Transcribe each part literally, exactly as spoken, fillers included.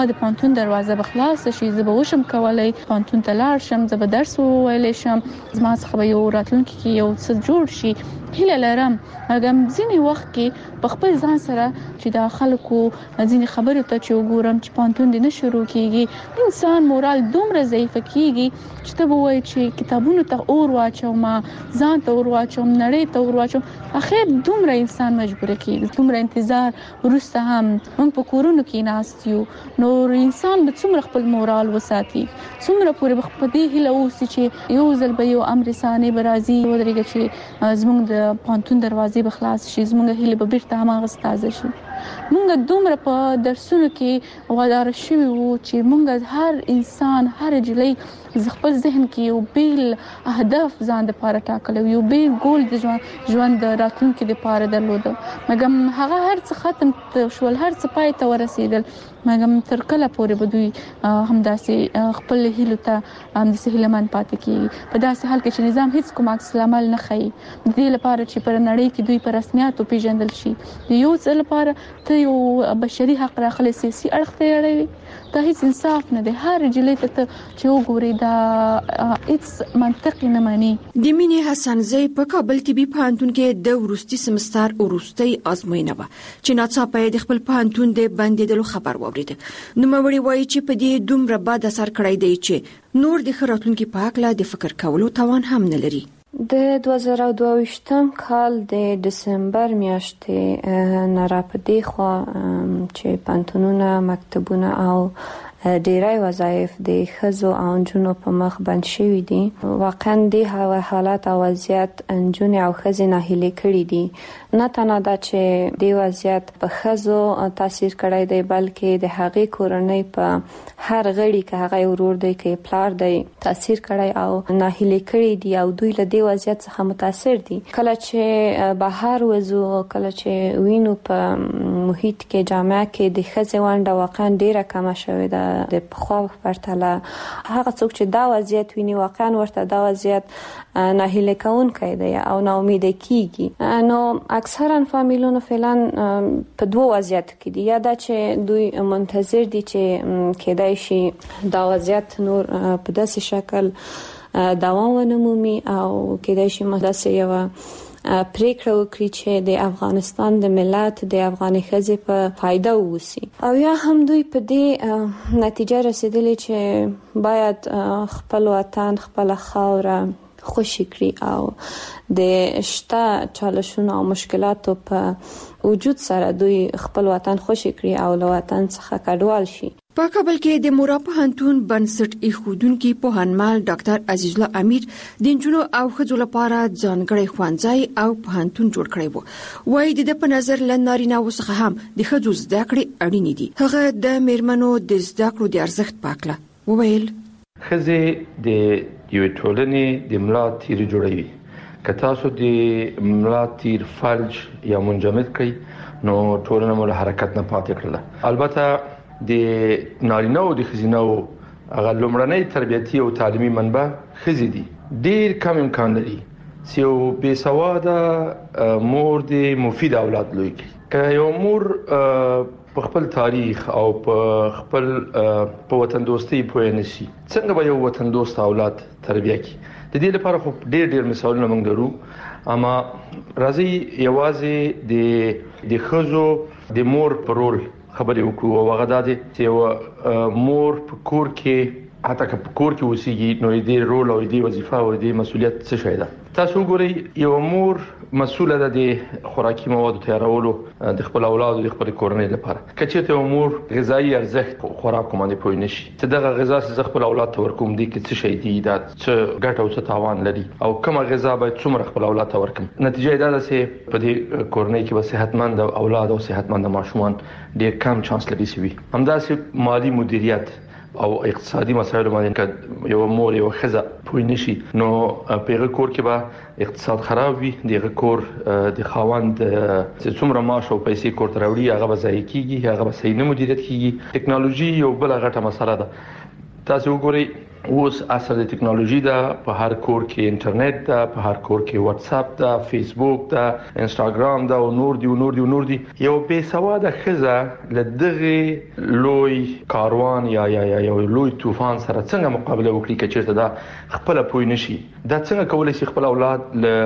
د پانتون دروازه به خلاص شي، زه به وشم کولای پانتون ته لاړ شم، زه به درس وویلی شم، زما څخه به یو راتلونکي کې یو څه جوړ شي. هیله لرم اګم ځینې وخت کې په خپل ځان سره چې د خلکو ځینې خبرو ته چې وګورم چې پانتون دې نه شروع کیږي، انسان مورال دومره ضعیف کیږي چې ته به وایې چې کتابونو ته اور واچوم، ځان ته اور واچوم، نړۍ ته اور واچوم. اخر دومره انسان مجبور کیږي، دومره انتظار ورسته هم موږ په کورونو کې ناست یو، نو انسان به څومره خپل مورال وساتي، څومره پورې په دې هیله اوسي چې یو ځل به یو امر ثاني برازي ودرېږي چې زموږ د پانتون دروازې به خلاص شي، زموږ هیله به بیرته هماغه تازه شي. مونږ دومره په درسونو کې وادار شوي وو چې مونږ هر انسان هر جلۍ خپل ذهن کې یو بیل اهداف ځان لپاره ټاکلی، یو بیل ګول د ژوند د راتلونکي لپاره درلوده، مګر هغه هر څه ختم شول، هر څه پای ته ورسېدل، مګر تر کله پورې به دوی همداسې خپل هیلو ته همداسې هیلهمند پاتې کېږي. په داسې حال کې چې نظام هیڅ کوم عکس العمل نه ښیي د دې لپاره چې پر نړۍ کې دوی په رسمیاتو پیژندل شي. د یو څه لپاره ته یو بشري حق راخلي سیاسي اړخ ته اړوي، دا هیڅ انصاف نه دی. هر جلۍ ته چې وګوري دا هیڅ منطق نه مانی. د مینې حسنزۍ په کابل طبي پوهنتون کې د وروستي سمستر وروستۍ ازموینه وه چې ناڅاپه د خپل پوهنتون د بندېدلو خبر واورېد. نوموړې وایي چې په دې دومره بد اثر کړی دی چې نور د ښه راتلونکي په هکله د فکر کولو توان هم نه لري. د دوه زره او دوه ویشتم کال د دسمبر میاشتې نه را په دې خوا چې پوهنتونونه، مکتبونه او ډیری وظایف د ښځو او نجونو په مخ بند شوي دي. واقعا دې حالات او وضعیت نجونې او ښځې ناهیلې کړي دي. نه تنها دا چې دې وضعیت په ښځو تاثیر کړی دی، بلکې د هغې کورنۍ په هر غړي کې، هغه ورور دی که پلار دی، تاثیر کړی او ناهیلې کړي دي او دوی له دې وضعیت څخه متاثر دي. کله چې بهر وځو، کله چې وینو په محیط کې، جامعه کې د ښځې ونډه واقعا ډیره کمه شوې ده د پخوا په پرتله. هغه څوک چې دا وضعیت ویني واقعا ورته دا وضعیت ناهیلې کوونکی دی او ناامیده کیږي. نو اکثرا فامیلونو فعلا په دوه وضعیتو کې دي، یا دا چې دوی منتظر دي چې کېدای شي دا وضعیت نور په داسې شکل دوام ونه مومي او کېدای شي داسې یو پریکړه وکړي چې د افغانستان د ملت، د افغاني ښځې په فایده ووسی، او یا هم دوی په دې نتیجه رسیدلي چې باید خپل وطن، خپل خاوره خوشي کړي او د شته چالشونو او مشکلاتو په وجود سره دوی خپل وطن خوشي کړي او له وطن څخه کډوال شي. په کابل کې د مورا پوهنتون بنسټ ایښودونکي پوهنمل ډاکټر عزیز الله امیر د نجونو او ښځو لپاره ځانګړی ښوونځی او پوهنتون جوړ کړی وو. وایي د په نظر له نارینه‌وو څخه هم د ښځو زده کړې اړینې دي. هغه د میرمنو د زده کړو د ارزښت په اړه وویل: ښځې د یوې ټولنې د ملا تیر جوړوي. که تاسو د ملا تیر فلج یا منجمد کړئ نو ټولنه مو له حرکت نه پاتې کړله. البته د نارینه او د ښځینه هغه لومړنۍ تربیتي او تعلیمي منبع ښځې دي. ډیر کم امکان لري چې یو بې سواده مور د مفید اولاد لوی کړي. که یو مور په خپل تاریخ او په خپل په وطن دوستۍ پوه نشي، څنګه به یو وطن دوست اولاد تربیه کړي؟ د دې لپاره خو ډیر ډیر مثالونه موږ لرو، اما راځي یوازې د د ښځو د مور په رول خبرې وکړو. او هغه دا دی چې مور په کور کې، حتی که په کور کې اوسېږي، نو دې رول او دې وظیفه او دې مسؤلیت څه شی ده؟ تاسو وګورئ، یو مور مسؤله ده د خوراکي موادو تیارولو د خپل اولاد او د خپل کورنۍ لپاره. که چېرته یو مور غذایي ارزښت خوراک باندې پوه نشي چې دغه غذا چې خپل اولاد ته ورکوم دي کې څه شی دي، دا څه ګټه او څه تاوان لري، او کومه غذا باید څومره خپل اولاد ته ورکوم، نتیجه دا ده چې په دې کورنۍ کې به صحتمند اولاد او صحتمند ماشومان ډېر کم چانس لري شي. همداسې مالی مدیریت او اقتصادي مسایل باندې که یو مور یو ښځه پوه نشي نو په هغه کور کې به اقتصاد خراب وي، دغه کور د خاوند چې څومره معاش او پیسې کور ته راوړي هغه به ضایع کیږي، هغه به صحیح نه مدیریت کیږي. ټکنالوژي یو بل غټه مسله ده. تاسو وګورئ اوس اثر د ټکنالوژي دا په هر کور کې انټرنیټ دا په هر کور کې واتس اپ دا فیسبوک دا انستګرام دا او نور دی او نور دی او نور دی یو به سواده خزه لدغه لوی کاروان یا یا یا یو لوی طوفان سره څنګه مقابله وکړي چې چیرته دا خپل پوي نشي دا څنګه کولای شي خپل اولاد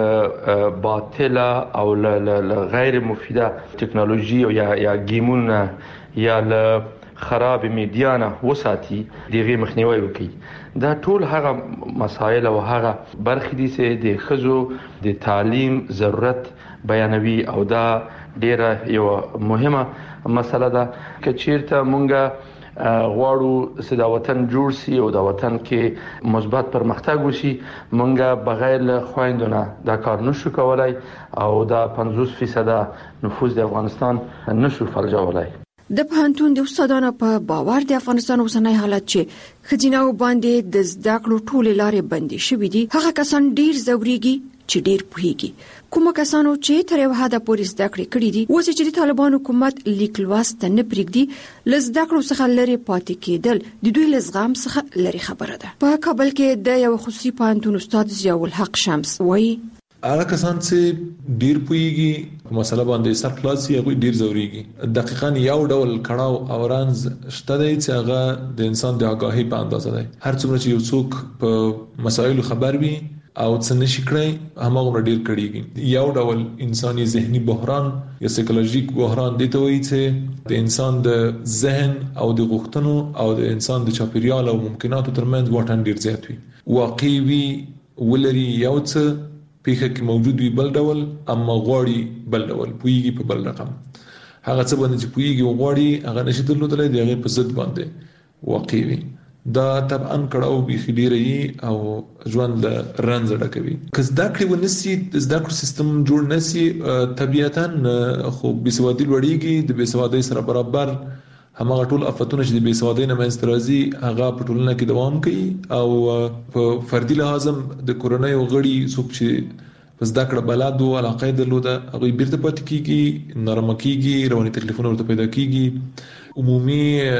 ل باطله او ل غیر مفیده ټکنالوژي او یا یا گیمونه یا ل خراب میډیانا وساتي دغه مخنیوي وکړي دا ټول هغه مسایل او هغه برخې دي چې د خزو د تعلیم ضرورت بیانوي او دا ډیره یو مهمه مسله ده چې چیرته مونږه غواړو چې دا وطن جوړ شي او دا وطن کې مثبت پرمختګ وشي مونږه بغیر له خويندونه دا کار نشو کولای او دا پنځوس فیصد نفوذ د افغانستان نشو فلجولای. د پوهنتون د استادانو په باور د افغانستان اوسنۍ حالت چې خزیناو باندې د زده کړو ټولې لارې بندي شوې دي هغه کسان ډیر زوريږي چې ډیر پوهیږي کومه کسانو چې تر یو حده پورې زده کړې کړې دي اوس چې د طالبان حکومت لیک لوست نه پرېږدي لزده کړو څخه لري پاتې کېدل د دوی لزغام څخه لري خبره ده. په کابل کې د یو خصوصي پوهنتون استاد ضیاء الحق شمس وایي هغه کسان چې ډیر پوهیږي په مسله باندې سر خلاصي هغه ډیر زوريږي دقیقاً یو ډول کړهو او رانز شته دی چې هغه د انسان د آگاهی په اندازه دی هر څومره چې یو څوک په مسایلو خبر وي او څه نشي کړی هماغه ډیر کړيږي یو ډول انساني ذهني بحران یا سایکولوژیک بحران دی ته وایي چې د انسان د ذهن او د غوښتنو او د انسان د چاپیریال او ممکناتو ترمنځ واټن ډیر زیات وي واقعي وي ولري یو څه پیخه کې موجود وي بل ډول اما غواړي بل ډول پویږي په بل رقم هغه څه باندې چې پویږي غواړي هغه نشي درلودلای دی هغه په ضد باندې واقعي وي دا طبعا کړهو به خډيري او ژوند رنځ ډکوي کله دا کړي ونسي دا کړ سیستم جوړ نسي طبيعتاً خو بيسوادي لوړيږي د بيسوادي سره برابر همغه ټول افتونه چې د بيسوادۍ نه منځ ترازي هغه په ټولنه کې دوام کوي او په فردي لحاظ د کورونای غړي څوک چې پس دا کړه بلاد او علاقه درلوده هغه بیرته پات کیږي نرم کیږي رواني تکلیفونه ورته پیدا کیږي عمومي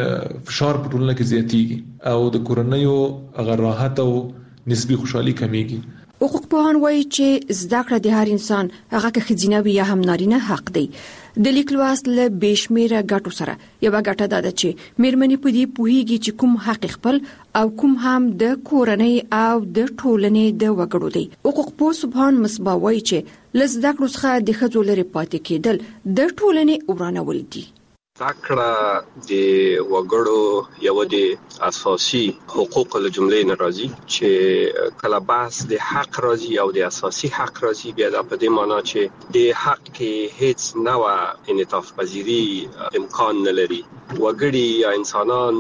فشار په ټولنه کې زیاتیږي او د کورونای هغه راحت او نسبی خوشحالي کمیږي. حقوق پوهان وایي چې زده کړه د هر انسان هغه که خزینه وي یا هم نارینه حق دی. د لیک لوست له بشمیره ګټو سره یو ګټه ده چې مېرمنې په دې پوهیږي چې کوم حق خپل او کوم هم د کورنۍ او د ټولنې د وګړو دی. حقوق پوه سبحان مصباح وایي چې لزده کړو څخه د ښځو لري پاتې کېدل د ټولنې ورانول دي. تاکړه د وګړو یو د اساسي حقوق له جملې نه راځي چې کله بحث د حق راځي او د اساسي حق راځي بیا د په دې معنی چې د حق کې هیڅ نوع انعطاف پذیری امکان نه لري وګړي یا انسانان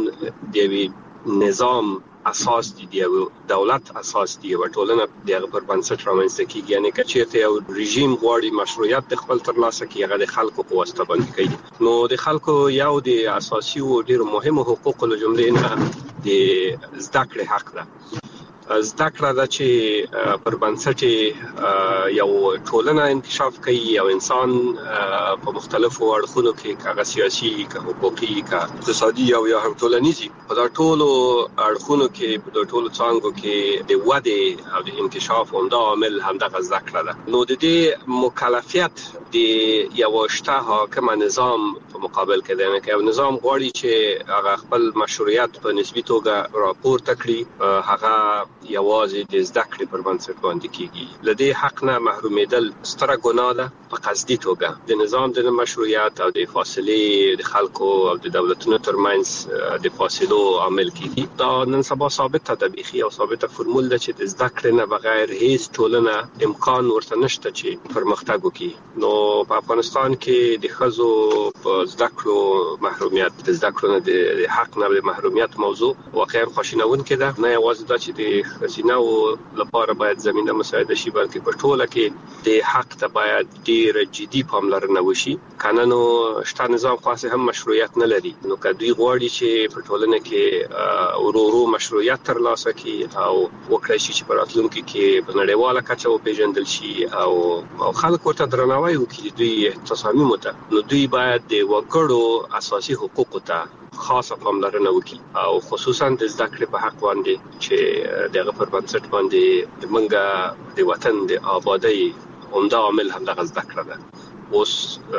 د نظام اساس دي دی دولت اساس دی او ټولنه دغه پر بنسټ رامنځته کیږي یعنی کچې ته یو رژیم غواړي مشروعیت د خپل ترلاسه کوي هغه د خلکو په واسطه باندې کوي نو د خلکو یو د اساسي او ډیر مهمه حقوق له جملې نه د زده کړې حق ده زده کړه ده چې پر بنسټ یو ټولنه انکشاف کوي او انسان په مختلفو اړخونو کې کاغه سیاسي کا حقوقي کا اقتصادي او یا هم ټولنیزي په دا ټولو اړخونو کې په دا ټولو څانګو کې د وده او د انکشاف همدا عامل همدغه زده کړه ده نو د دې مکلفیت د یو شته حاکم نظام په مقابل کې دی چې یو نظام غواړي چې هغه خپل مشروعیت په نسبی توګه راپورته کړي هغه یوازې د زده کړې پر بنسټ باندې کیږي لدې حق نه محرومیدل ستره ګناه ده په قصدي توګه د نظام د مشروعیت او د فاصلې د خلکو او د دولتونو ترمنځ د فاصلو عامل کیږي دا نن سبا ثابته ده بيخي او ثابته فرمول ده چې د زده کړې نه بغیر هیڅ ټولنه امکان ورته نشته چې پرمختګ وکړي نو په افغانستان کې د ښځو په زده کړو محرومیت د زده کړو نه د حق نه د محرومیت موضوع واقعا خوشینونکې ده نه یوازې دا چې د خزینه لپاره باید زمينه مساعده شي بلکې په ټوله کې د حق ته باید ډیر جدي پاملرنه وشي قانونو شته نظام خاصه هم مشروعیت نه لري نو کدی غواړي چې په ټولنه کې ورورو مشروعیت ترلاسه کړي او وکړي چې په راتلونکي کې په نړیواله کچه وپیژندل شي او خلک ورته درناوی وکړي دوی تصامیم ته نو دوی باید د وګړو اساسي حقوقو ته خاصه پاملرنه وکړي او خصوصا د زده کړې په حق باندې چې دغه پر بنسټ باندې موږ د وطن د آبادی عمده عامل هم دغه زده کړه ده. اوس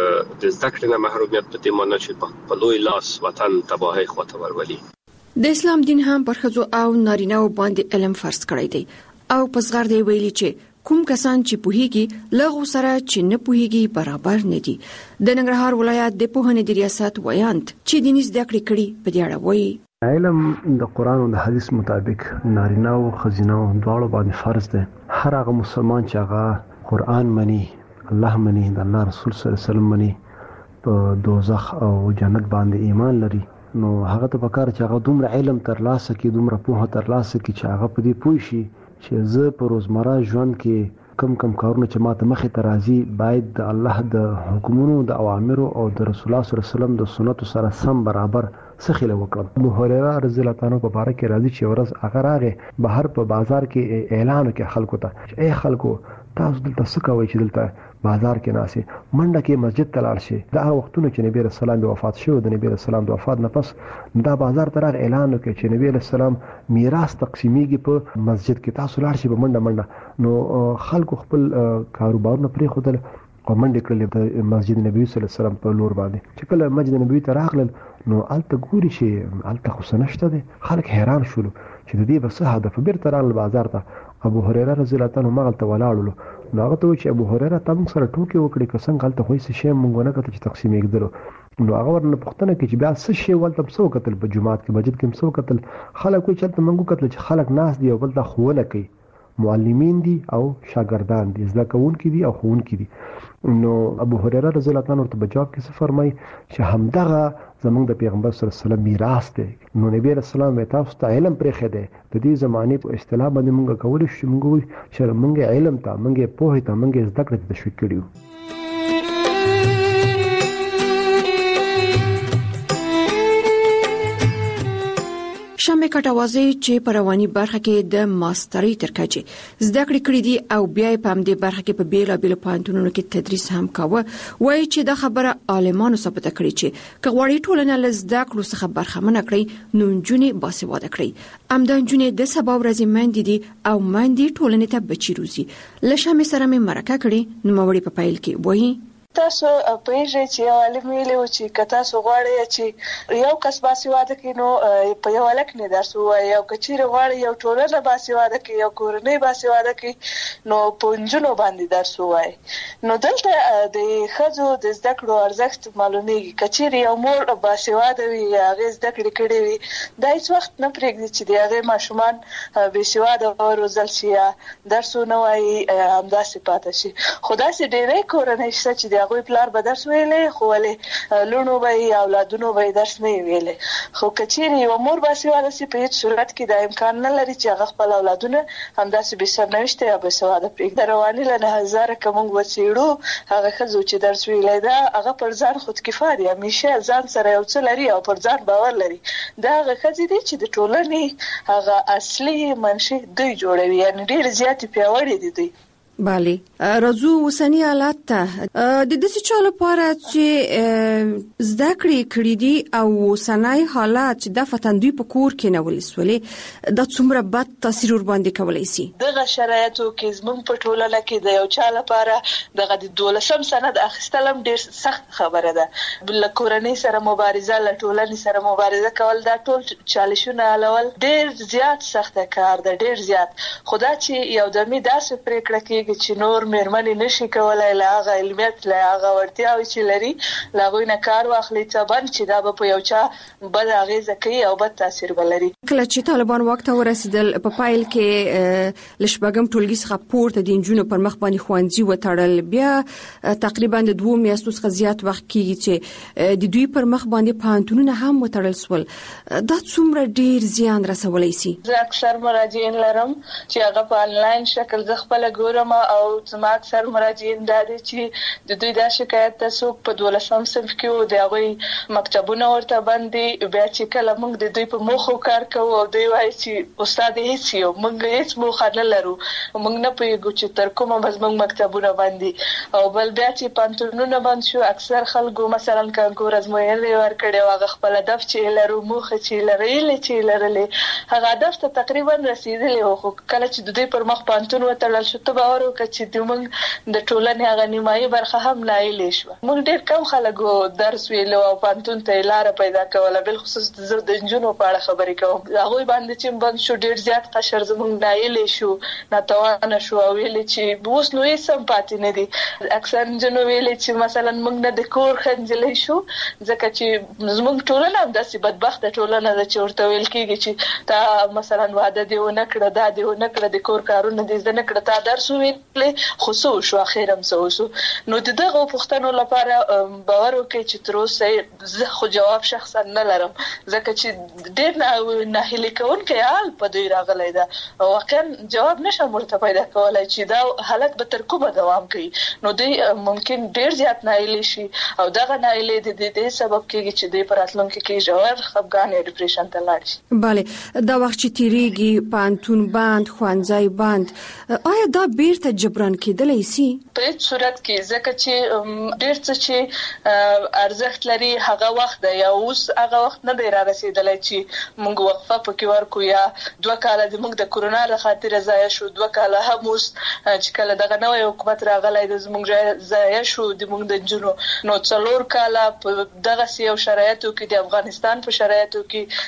د زده کړې نه محرومیت په دې معنی چې په لوی لاس وطن تباہي خواته ورولي. د اسلام دین هم پر ښځو او نارینه‌و باندې علم فرض کړی دی او په صغر دی ویلي چې کوم کسان چې پوهیږي لغو سره چې نه پوهیږي برابر نه دي. د ننګرهار ولایت د پوهنې د ریاست ویاند چې دیني زده کړې کړي په دې اړه وایي علم د قرآن او د حدیث مطابق نارینه او ښځینه دواړو باندې فرض دی. هر هغه مسلمان چې هغه قرآن مني، الله مني، د الله رسول صلی الله علیه وسلم مني، په دوزخ او جنت باندې ایمان لري، نو هغه ته پکار چې هغه دومره علم ترلاسه کړي، دومره پوهه ترلاسه کړي چې هغه په دې پوه شي چې زه په روزمره ژوند کې کم کم کارونه چې ماته مخې ته راځي باید د الله د حکمونو، د اوامرو او د رسول الله صلی الله علیه وسلم د سنتو سره سم برابر سخیله وکړم. ابو هريره رضی الله تعالی عنہ په باره کې راځي چې ورځ هغه راغی بهر په بازار کې اعلان وکړ خلکو ته چې اے خلکو تاسو دلته څه کوئ چې دلته بازار کې ناسي منډه کې مسجد ته لاړ شي. دا هغه وختونه چې نبی رسول الله وفات شو، د نبی رسول الله د وفات نه پس دا بازار ته راغی اعلان وکړ چې نبی رسول الله میراث تقسیمیږي په مسجد کې، تاسو لاړ شئ په منډه منډه. نو خلکو خپل کاروبارونه پرې خودل او منډه کړلې د مسجد نبوي صلی الله علیه وسلم په لور باندې. چې کله مسجد نبوي ته راغلل نو الته ګوري چې الته خو سنشته دي، خلک حیران شول چې د دې بس هدف بیرته راغلل بازار ته. ابو هريره رضی الله تعالی عنہ مغلته ولاړلو، نو هغه ته چې ابو هريره تم سره ټوکی وکړي که څنګه غلطه خوې څه شی مونږ نه کته چې تقسیم کېدلو. نو هغه ورنه پوښتنه کوي چې بیا څه شی ولته څو کتل په جمعات کې مسجد کې څو کتل. خلک وایي چې مونږ کتل چې خلک ناس دي او بل ته خوونه کوي، معلمین دي او شاګردان دي، زده کوونکي دي او ښوونکي دي. نو ابو هريره رضی الله تعالی عنہ ته جواب کې څه فرمایي چې همدغه زمونږ د پیغمبر صلی الله علیه وسلم میراث دی. نو نبی رسول الله تاسو ته علم پرې خده د دې زمانه په اصطلاح باندې مونږ کولای شو مونږ چې مونږ علم ته مونږ پوهه ته مونږ زده کړې تشویق کړیو. شمه کټوازی چې په رواني برخه کې د ماسترۍ تر کچې زده کړې کړې دي او بیا په همدې برخه کې په بیلابېلو پوهنتونونو کې تدریس هم کاوه، وایي چې دا خبره عالمانو ثابته کړې چې که غواړي ټولنه له زده کړو څخه برخمنه کړي نو نجونې باسواده کړي. همدا نجونې د سبا ورځې میندې دي او میندې ټولنې ته بچي روزي. له شمه سره مې مرکه کړې نوموړې په پیل کې وایي تاسو پېژې چې یو عالم ویلو چې کتا سو غواړي چې یو کس باسواده کینو په یو لک نه درسو یو کچیر غواړي یو ټولنه باسواده کی یو کورنۍ باسواده کی نو پونجونو باندې درسو وای. نو دلته د خزو د زده کړو ارزښت معلومیږي. کچیر یو مور باسواده وي هغه زده کړې کړې وي دا هیڅ وخت نه پرېږدي چې هغه ماشومان باسواده روزل شي درسو نه وای همداسې پاتې شي. خدای سي ډېرې کورنۍ شته چې هغه پلار به درس ویلې خو ولې لونو به اولادونو به درس نه ویلې. خو کچېرې یو مور باسواده سي په هیڅ صورت کې د امکان نه لري چې هغه خپل اولادونه همداسې بې سرنوشته یا باسواده پرېږدي. رواني له نه هزاره که موږ وڅېړو هغه ښځو چې درس ویلی ده هغه پر ځان خودکفا دي، همیشه ځان سره یو څه لري او پر ځان باور لري. دا هغه ښځې دي چې د ټولنې هغه اصلي منشي دوی جوړوي، یعنې ډېرې زیاتې پیاوړې دي دوی. بله راځو اوسنی حالت ته د دې چا لپاره چې زده کړې کړې دي او اوسنی حالت چې د فتندوی په کور کې نه ولسولې د څومره بد تاثیر ور باندې کولای شي. دغه شرایطو کې زموږ په ټولنه کې د یو چا لپاره دغه د دولسم سند اخیستلم ډېر سخت خبره ده. بل کورنۍ سره مبارزه، له ټولنې سره مبارزه کول دا ټول چالشونه حلول ډېر زیات سخته کار ده، ډېر زیات. خدا چې یو دمي داسې پرېکړه کوي چې نور مېرمنې نشي کولای له هغه علمیت له هغه وړتیاوې چې لري له هغوی نه کار واخلي څبن چې دا به په یو چا بد اغېزه کوي او بد تاثیر به لري. کله چې طالبان واک ته ورسېدل په پایل کې له شپږم ټولګي څخه پورته د نجونو پر مخ باندې ښوونځي وتړل، بیا تقریبا د دوه میاشتو څخه زیات وخت کېږي چې د دوی پر مخ باندې پوهنتونونه هم وتړل سول. دا څومره ډېر زیان رسولی شي. زه اکثر مراجعین لرم چې هغه په انلاین شکل زه خپله ګورم او زما اکثر مراجعین دا دي چې د دوی دا شکایت تاسو په دولسم صنف کې د هغه مکتبونه ورته باندې بیا چې کله موږ د دوی په مخو کار کوو او دوی وایي چې استاد هیڅ یو موږ هیڅ موخه نه لرو موږ نه پوهیږو چې تر کومه به زموږ مکتبونه باندې او بل بیا چې پانتونونه باندې شو اکثر خلکو مثلا کانکور ازموینې ورکړي هغه خپل هدف چې لرو موخه چې لري چې لرلې هغه هدف ته تقریبا رسیدلی او کله چې د دوی پر مخ پانتون وتړل شو ته باور وکړه چې د موږ د ټولنې هغه نیمایي برخه هم نایلې شو موږ ډېر کم خلکو درس ویلو او پانتون ته لار پیدا کوله بل خصوص د جنونو په اړه خبرې کوم هغه باندې چې بند شو ډېر زیات قشر زموږ نایلې شو ناتوانه شو او ویلې چې اوس نو یې سم پاتې نه دي اکثر جنو ویلې چې مثلا موږ نه د کور خنځلې شو ځکه چې زموږ ټولنه هم داسې بدبخته ټولنه ده چې ورته ویل کېږي چې تا مثلا واده دی ونه کړه دا دی ونه کړه د کور کارونه دې زده نه کړه تا درس ویلې خو څه وشو اخر هم څه وشو نو د دغه پوښتنو لپاره باور وکړئ چې تر اوسه زه خو جواب شخصا نه لرم ځکه چې ډېر نه ناهیلي کوونکی حال په دوی راغلی ده واقعا جواب نشم ورته پیدا کولی چې دا حالت به تر کومه دوام کوي نو دوی ممکن ډېر زیات ناهیلي شي او دغه ناهیلي د دې سبب کېږي چې دوی په راتلونکي کې ژور خفګان یا ډیپریشن ته لاړ شي بله دا وخت چې تیریږي پانتون بند ښوونځی بند آیا دا بیرته جبران کېدلی شي په هیڅ صورت کې ځکه چې ډېر څه چې ارزښت لري هغه وخت دی یا اوس هغه وخت نه دی را رسېدلی چې موږ وقفه پکې ورکو یا دوه کاله د موږ د کورونا له خاطره ضایع شو دوه کاله هم اوس چې کله دغه نوی حکومت راغلی د زموږ ضایع شو د موږ د نجونو نو څلور کاله په دغسې یو شرایطو کې د افغانستان په شرایطو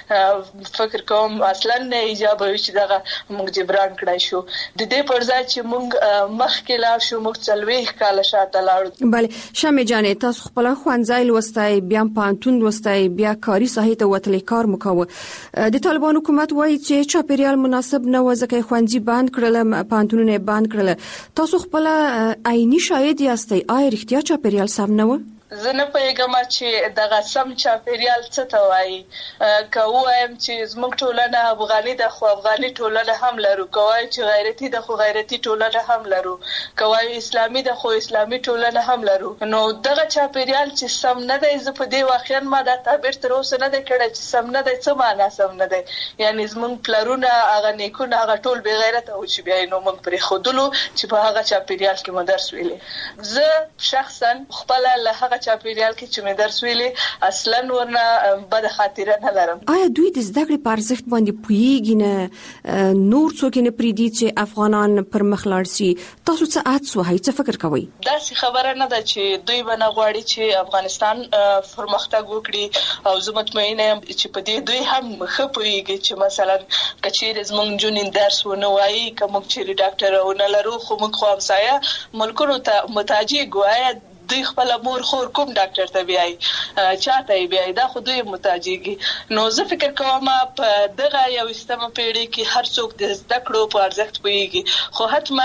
کې فکر کوم اصلا نه ایجاب وي چې دغه موږ جبران کړای شو د دې پر ځای چې موږ مخکې لاړ شو موږ څلوېښت کاله شاته لاړو بله شمې جانې تاسو خپله ښوونځی لوستی بیا پانتون لوستی بیا کاري ساحې ته وتلی کار مو کوه د طالبان حکومت وایي چې چاپیریال مناسب نه و ځکه یې ښوونځي بند کړل پانتونونه یې بند کړل تاسو خپله عیني شاهد یاستئ آیا رښتیا چاپیریال سم نه و زه نه پوهېږم چې دغه سم چاپیریال څه ته وایي که ووایم چې زموږ ټولنه افغاني ده خو افغاني ټولنه هم لرو که وایو چې غیرتي ده خو غیرتي ټولنه هم لرو که وایو اسلامي ده خو اسلامي ټولنه هم لرو نو دغه چاپیریال چې سم نه دی زه په دې واقعا ما دا تعبیر تر اوسه نه دی کړی چې سم نه دی څه معنا سم نه دی یعنې زموږ پلرونه هغه نیکونه هغه ټول بې غیرته وو چې بیا یې نو موږ پرېښودلو چې په هغه چاپیریال کې مو درس ویلې زه شخصا خپله له هغه چاپیریال کې چې مې درس ویلې اصلا ورنه بد خاطره نه لرم آیا دوی د زده کړې په ارزښت باندې پوهیږي نه نور څوک نه پریږدي چې افغانان پر مخ لاړ شي تاسو څه عادت وهئ څه فکر کوئ داسې خبره نه ده چې دوی به نه غواړي چې افغانستان پرمختګ وکړي او زه مطمئنه یم چې په دې دوی هم ښه پوهیږي چې مثلا که چیرې زموږ نجونې درس ونه وایي که موږ چیرې ډاکټره ونه لرو خو موږ خو همسایه ملکونو ته محتاج ګویا دوی خپل مور خور کوم ډاکټر ته بیاي چاته یې بیاي دا خو دوی محتاجيږي نو زه فکر کوم په دغه یو استمه پیړۍ کې هر څوک د زده کړو په ارزښت پوهیږي خو حتما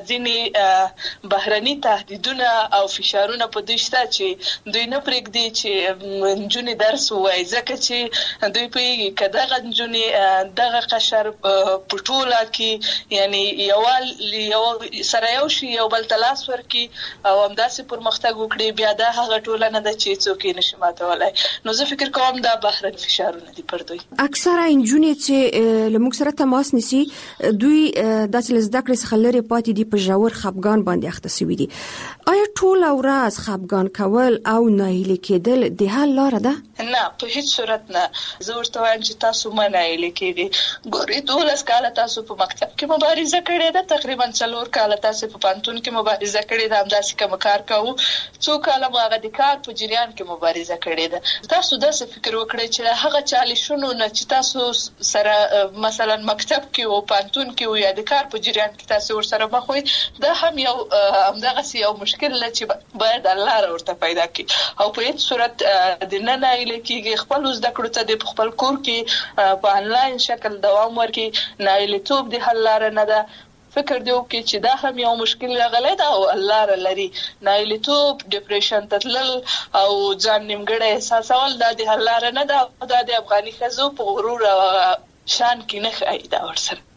ځینې بهرني تهدیدونه او فشارونه په دوی شته چې دوی نه پرېږدي چې نجونې درس ووایي ځکه چې دوی پوهیږي که دغه نجونې دغه قشر په ټوله کې یعنی یو سره یو شي یو بل ته لاس ورکړي او همداسې پرمختګ وکړي بیا دا هغه ټولنه ده چې څوک یې نشي ماتولی نو زه فکر کوم دا بهرني فشارونه دي پر دوی اکثره نجونې چې له موږ سره تماس نیسي دوی داسې له زده کړې څخه لرې پاتې دي په ژور خفګان باندې اخته شوي دي آیا ټوله ورځ خفګان کول او ناهیلي کېدل د حل لاره ده نه په هیڅ صورت نه زه ورته وایم چې تاسو مه ناهیلي کېږئ ګورئ دولس کاله تاسو په مکتب کې مبارزه کړې ده تقریبا څلور کاله تاسو په پانتون کې مبارزه کړې ده همداسې کوم کار کوو څو کاله مو هغه د کار په جریان کې مبارزه کړې ده تاسو داسې فکر وکړئ چې هغه چالشونو نه چې تاسو سره مثلا مکتب کې او پانتون کې او یا د کار په جریان کې تاسو ورسره مخ وئ دا هم یو همدغسې یو مشکل دی چې باید الله راورته پیدا کړي او په هیڅ صورت د نه ناهیلي کېږي خپلو زده کړو ته د په خپل کور کې په انلاین شکل دوام ورکړي ناهیلیتوب د حل لاره نه ده فکر دی وکړي چې دا هم یو مشکل راغلی ده او الله را لري ناهیلیتوب ډیپریشن ته تلل او ځان نیمګړی احساسول دا د حل لاره نه ده دا د افغاني ښځو په غرور او شان کې نه ښایي دا ورسره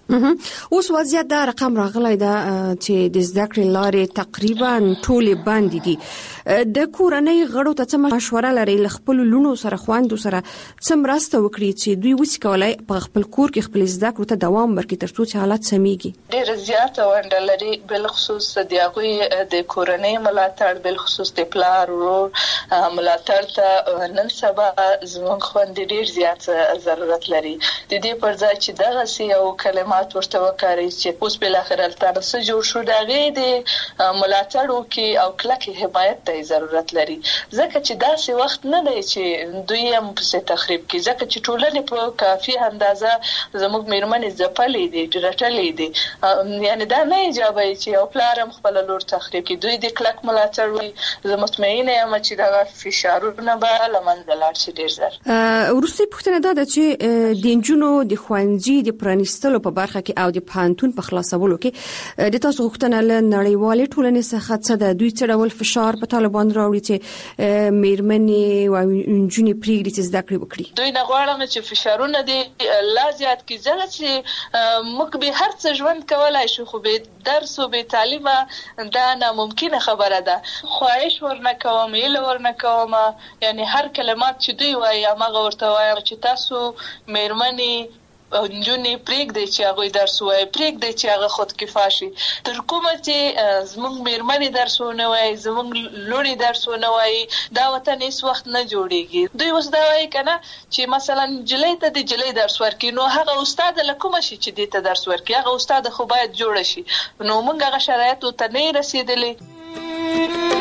اوس وضعیت دا رقم راغلی دا چې د زده کړې لارې تقریبا ټولې بندې دي. د کورنۍ غړو ته څه مشوره لري ل خپل لونو سره خويندو سره څه مرسته وکړي چې دوی وڅ کولای په خپل کور کې خپل زده کړو ته دوام ورکړي ترڅو چې حالت سميږي؟ ډېر زیات ونډه لري، بل خصوص د هغوی د کورنۍ ملاتړ، بل خصوص د پلار ورور ملاتړ ته نن سبا زموږ خويندې ډېر زیات ضرورت لري. د دې پر ځای چې دغه سي او کلمات ورته وکړي چې اوس بل اخر تاسو جوړ شو دغه د ملاتړ وکي او کلکه حمایت ته ضرورت لري، ځکه چې داسې وخت نه دی چې دوی هم په تخریب کې، ځکه چې ټولنه په کافي اندازه زموږ میرمنې ځپلې دي، ډرټلې دي. یعنی دا نه ایجابي چې او پلار هم خپل لور تخریب کې، دوی د کلک ملاتړ وي. زه مطمئنه یم چې دا فشارونه به لمنځه لاړ شي ډیر زر. ورسې پوښتنه دا ده چې د انجونو د خوانجي د پرانیستلو په برخه کې او د پانتون په خلاصولو کې د تاسو غوښتنه له نړیوالې ټولنې څخه څه ده؟ دوی څه ډول فشار په طالبان راوړي چې میرمنې او انجونې پریږدي چې زده کړې وکړي؟ دوی نه غواړم چې فشارونه دي لا زیات کی، ځکه چې موږ به هر څه ژوند کولای شو، خو به درس او به تعلیم دا ناممکنه خبره ده. خواهش ورنه کوم، ایله ورنه کوم، یعنی هر کلمات چې دوی وایي هغه ورته وایم چې تاسو میرمنې او نجونې پرېږدئ چې هغوی درس ووایي، پرېږدئ چې هغه خودکفا شي. تر کومه چې زموږ میرمنې درس ونه وایي، زموږ لوڼې درس ونه وایي، دا وطن هیڅ وخت نه جوړېږي. دوی اوس دا وایي که نه چې مثلا نجلۍ ته د نجلۍ درس ورکړي، نو هغه استاد له کومه شي چې دې ته درس ورکړي، هغه استاد خو باید جوړه شي. نو موږ هغه شرایطو ته نه یې رسېدلي.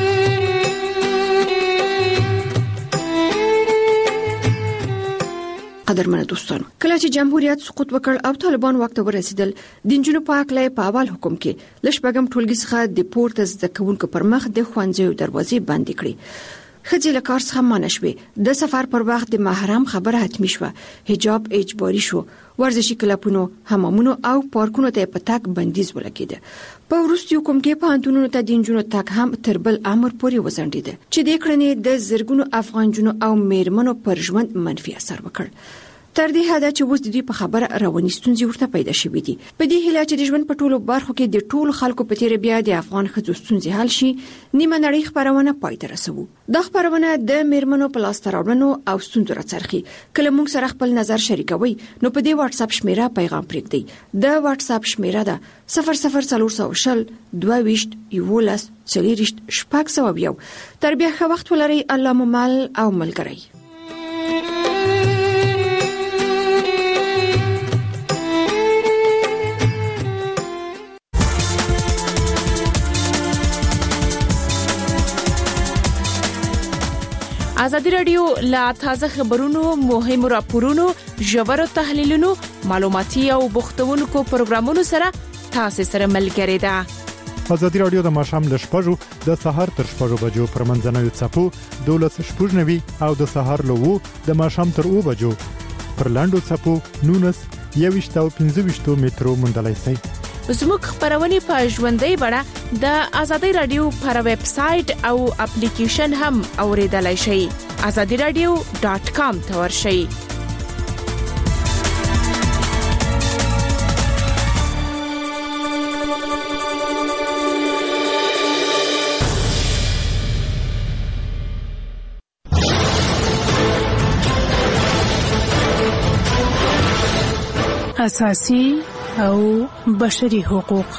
قدرمنه دوستانو، کله چې جمهوریت سقوط وکړ او طالبان واک ته ورسېدل، د انجونو په اکلای په اول حکم کې لشبګم ټولګي څخه د پورته زده کوونکو پر مخ د خوانځو دروازې بندې کړې. خځې له کار څخه منع شوې، د سفر پر وخت د محرم خبره حتمی شوه، حجاب اجباري شو، ورزشي کلبونو، حمامونو او پارکونو ته په تک بندیز ولګېده. په وروستي حکم کې پوهنتونونو ته د انجونو تک هم تر بل امر پورې وځنډېده چې د کړنې د زرګونو افغان جنو او میرمنو پر ژوند منفي اثر وکړ. تر دې حد چې اوس د دې په خبره رواني ستونزې ورته پیدا شوې دي. په دې هیله چې د ژوند په ټولو برخو کې د ټولو خلکو په تیر بیا د افغان ښځو ستونزې حل شي، نیمه نړۍ خبرونه پای ته رسوو. دا خبرونه د میرمنو په لاس راوړنو او ستونزو راڅرخي. کله موږ سره خپل نظر شریکوي نو په دې واتس اپ شمیره پیغام پرېږدئ. د واتس اپ شمیره ده صفر صفر څلور سوه شل دوه ویشت یولس څلوېښت شپږ سوه یو. تر بیا ښه وخت ولرئ. الله مو مل او ملګری. ازادي رادیو لا تازه خبرونو، مهمو راپورونو، ژورو تحلیلونو، معلوماتي او بوختونکو پروګرامونو سره تاسو سره ملګری ده. ازادي رادیو د ماشام له شپږو د سهار تر شپږو بجو پر منځنوي څپو دولس شپږ نوي او د سهار له وو د ماشام تر اوو بجو پر لاندو څپو نونس یويشت او پنځه ویشت مترو مندلای سي. زموږ خبرونه په ژوندۍ بڼه د ازادي رادیو پر ویب سټ او اپلیکیشن هم اوریدلای شئ. ازادي رادیو ډاٹ کام ته ورشئ. اساسي او بشري حقوق.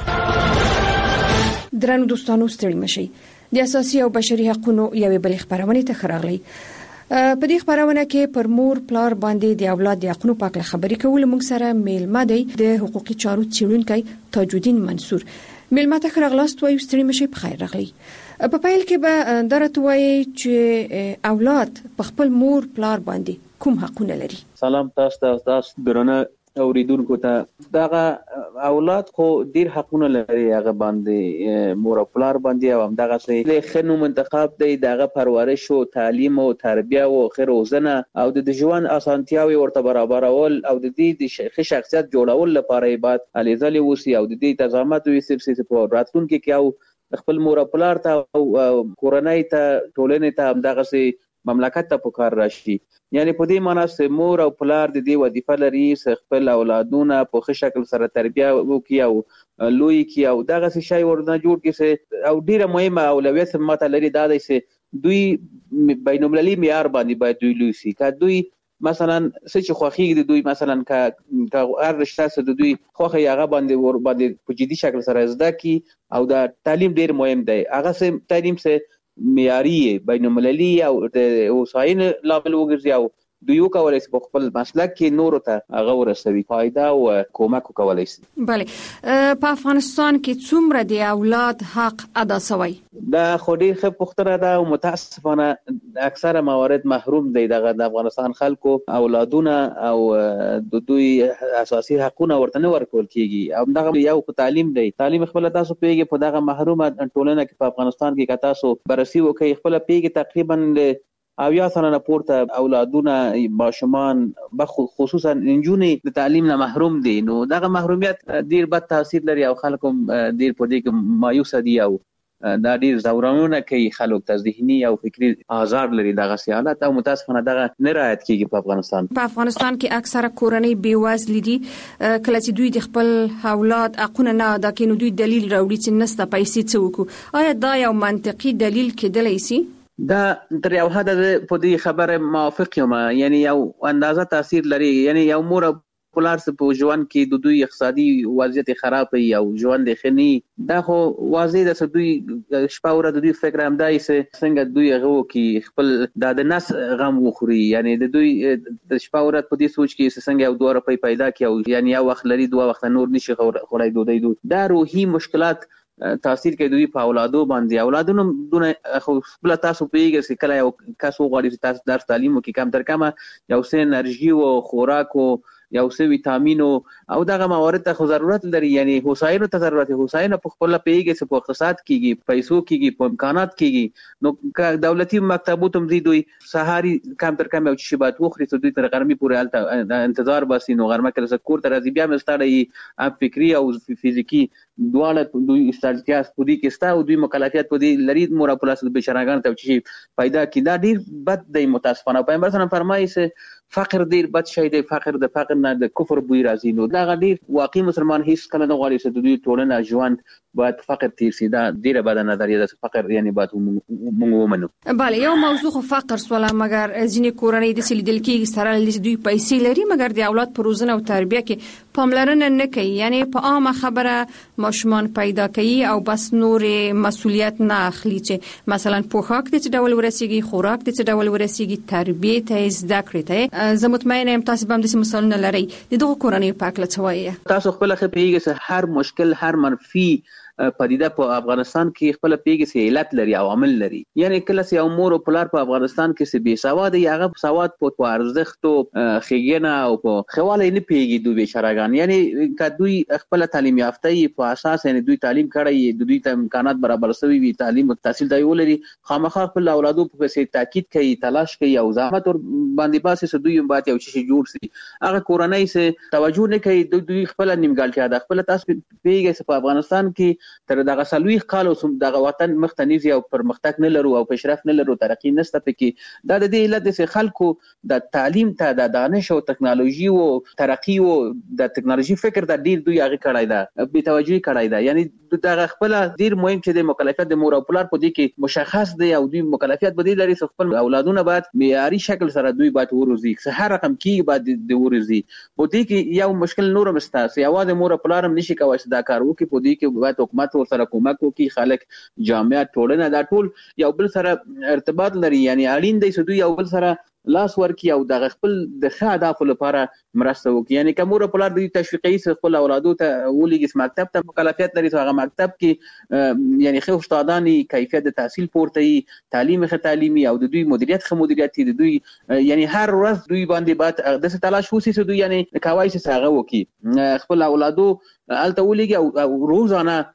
درنو دوستانو ستړي مشي. د اساسي او بشري حقوقو یوې بلې خبرونه ته خراغلي. په دې خبرونه کې پر مور پلار باندې د اولاد د حقوقو په اړه خبرې کول. موږ سره میلمه دی د حقوقي چارو څېړونکی تاجالدین منصور. میلمه ته خراغلاست وایو. ستړي مشي په خیر راغلی. په پیل کې به درته وایي چې اولاد په خپل مور پلار باندې کوم حقونه لري. سلام تاسو ته، تاسو درنه اوریدونکو ته. دغه اولاد خو ډیر حقونه لري، هغه باندې مور او پلار باندې، او همدغه سي خنو منتخب دی، دغه پرورش او تعلیم او تربیه او خیر روزنه او د ژوند اسانتیاوي ورته برابرول او د دې د شخصیت جوړول لپاره بعد الیزل وسی او د دې تضامت وي سب په راتلونکو کې او خپل مور او پلار ته او کورنۍ ته ټولنې ته همدغه سي مملکت ته په کار راشي. یعنی په دې معنی چې مور او پلار د دې وظیفه لري چې خپل اولادونه په ښه شکل سره تربیه وکړي او لوی کړي او دغه څه شی ورنه جوړ کړي او ډیره مهمه اولویت ماته لري دا دی چې دوی بین المللي معیار باندې باید دوی لوی شي. که دوی مثلا څه چې خوښیږي د دوی مثلا که هر رشته څه د دوی خوښه هغه باندې ور باندې په جدي شکل سره زده کړي او دا تعلیم ډیر مهم دی. هغه څه تعلیم څه معیاري بین المللي او د هوساینې لامل وګرځي او دوی وکولای شي په خپل مسلک کې نور ته هغه ورسوي فائدہ او کومک وکولای شي. بله په افغانستان کې څومره د اولاد حق ادا شوی؟ دا خو ډیر ښه پوښتنه ده او متاسفانه اکثره موارد محروم دي دغه د افغانستان خلکو اولادونه او د دوی اساسي حقوقونه ورته نه ورکول کیږي. او دغه یو په تعلیم دی. تعلیم خپل تاسو پیږي په دغه محرومه ټولنه کې په افغانستان کې که تاسو بررسي وکړئ خپل پیږي تقریبا او یا څنګه پورته اولادونه ماشومان خصوصا نجونې د تعلیم نه محروم دي. نو دغه محرومیت ډیر بد تاثیر لري او خلکو ډیر په دې کې مایوس دي او دا ډیر زورونه کوي خلک ته ذهني او فکری آزار لري دغه سیالات او متاسفانه دغه نه رعایت کیږي په افغانستان. په افغانستان کې اکثره کورنۍ بیوزل دي کله چې دوی د خپل اولاد حقونه نه ادا کوي نو دوی دلیل راوړي چې نسته پیسې څه وکړو. آیا دا یو منطقي دلیل کېدلی شي؟ دا تر یو حد په دې خبره موافق یم. یعنی یو اندازه تاثیر لري. یعنی یو مور پلار څه په ژوند کې د دوی اقتصادي وضعیت خراب وي او ژوند یې ښه نه دا خو واضح ده چې دوی شپه ورځ د دوی فکر همدای چې څنګه دوی هغه وکړي خپل د نس غم وخوري. یعنی د دوی د شپه ورځ په دې سوچ کې چې څنګه یو دوه روپۍ پیدا کړي او یعنی یو وخت لري دوه وخت نور نشي خورای دوی دوی دا روحي مشکلات تاثیر کوي دوی په اولادو باندې. اولادونو دونه خو بل تاسو پیږي چې کله یو کس وغواړي چې تاسو درس تعلیم وکړي کم تر کمه یو څه انرژي او خوراک او یو څه ویټامین او دغه موارد ته ضرورت لري. یعنی هوساینه ته ضرورت دی. هوساینه په خپل پیږي چې په اقتصاد کېږي پیسو کېږي په امکانات کېږي. نو دولتي مکتبونو هم دوی سهاري کم تر کم یو شی باید وخوري چې دوی تر غرمې پورې الته انتظار باسي. نو غرمه کې کور ته راځي بیا مستړی ام فکری او فزیکی دواړه دوی استالتیا سپودي کې ستا او دوی مکلفیت په دې لري مور په لاس د بشراګان ته چې پیدا کی دا ډیر بد دی. متاسفانه پیغمبر صلی الله علیه وسلم فرمایي چې فقر ډیر بد شی دی. فقر د فقر نه د کفر بوی راځي. نو دا ډیر واقعي مسلمان هیڅ کله نه غواړي چې دوی ټولنه ژوند باید فقر تیر شي. دا ډیره بد نظریه ده. فقر یعنی باید موږ ومنو. بله یو موضوع خو فقر سواله مګر ځینې کورنۍ د سلیدل کېږي سره لږ دوی پیسې لري مګر د اولاد په روزنه او تربیه کې پاملرنه نه کوي. یعنی په عامه خبره ماشومان پیدا کوي او بس نور مسؤلیت نه اخلي چې مثلا پوښاک د څه ډول ورسیږي خوراک د څه ډول ورسیږي تربیه ته زده کړې ته. زه مطمئنه یم تاسو به هم د مثالونه لرئ د دغه کورنۍ په اړه څه وایي؟ تاسو خپل خپل پیږي چې هر مشکل هر منفي پدیده په افغانستان کې خپل پیږي سي علت لري او عامل لري. یعنی کله چې یو مور او پلار په افغانستان کې سي بي سواد هغه سواد په ارزښت او خېګنه او په خواله نه پیږي دوی بشراګان. یعنی که دوی خپل تعلیم یافته په اساس یعنی دوی تعلیم کړی دوی ته امکانات برابر شوي وي تعلیم او تحصیل دی ولري خامخا خپل اولادو په څیر تاکید کوي تلاش کوي او زحمت ور باندې باسي چې دوی باید یو شي جوړ شي. هغه کورنۍ سه توجه نه کوي دوی خپل نیمګړتیا ده. خپل تاسو پیږي په افغانستان کې تر دغه سلوي قالو دغه وطن مختنیزي او پرمختګ نه لرو او پیشرفت نه لرو ترقی نشته پکې. دا د دې علت چې خلکو د تعلیم ته د دانش او ټکنالوژي او ترقی او د ټکنالوژي فکر د ډیر دوی هغه کړای دا به توجه کړای دا. یعنی دغه خپل ډیر مهم چې د مکلفیت د مور او پلار په دې کې مشخص دی او دوی مکلفیت به لري چې خپل اولادونه باید معیاري شکل سره دوی باید وروزي چې هر رقم کې باید د وروزي. په دې کې یو مشکل نور مستاس یوازې مور او پلار هم نشي کوي چې دا کار وکړي. په دې کې باید حکومت ور سره کومک وکړي. خلک جامعه ټولنه دا ټول یو بل سره ارتباط لري. یعنی اړین دی چې دوی یو بل سره لاس ورکړي او د خپل د ښه اهدافو لپاره مرسته وکړي. یعنی کوم مور پلار دوی تشویقي خپل اولادو ته ولېږي مکتب ته مکلفیت لري چې هغه مکتب کې یعنی ښه استادانی کیفیت د تحصیل پورته وي تعلیم ښه تعلیمي او د دوی مدیریت ښه مدیریت د دوی یعنی هر ورځ دوی باندې باید د څه تلاش وسی چې دوی یعنی کوي چې هغه وکړي خپل اولادو الته ولېږي او روزانه